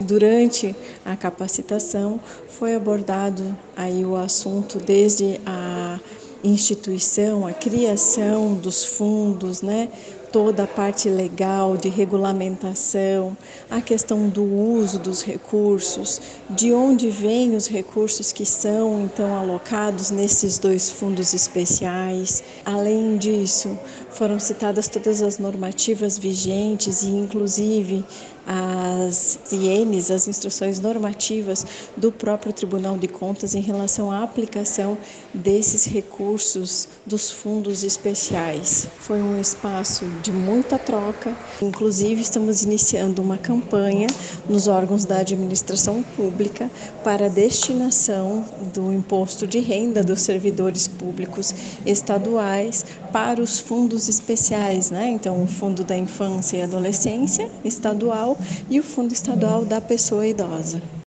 Durante a capacitação foi abordado aí o assunto desde a instituição, a criação dos fundos, né? Toda a parte legal de regulamentação, a questão do uso dos recursos, de onde vêm os recursos que são então alocados nesses dois fundos especiais. Além disso, foram citadas todas as normativas vigentes e inclusive as INs, as instruções normativas do próprio Tribunal de Contas em relação à aplicação desses recursos dos fundos especiais. Foi um espaço de muita troca, inclusive estamos iniciando uma campanha nos órgãos da administração pública para a destinação do imposto de renda dos servidores públicos estaduais para os fundos especiais, né? Então, o Fundo da Infância e Adolescência estadual e o Fundo Estadual da Pessoa Idosa.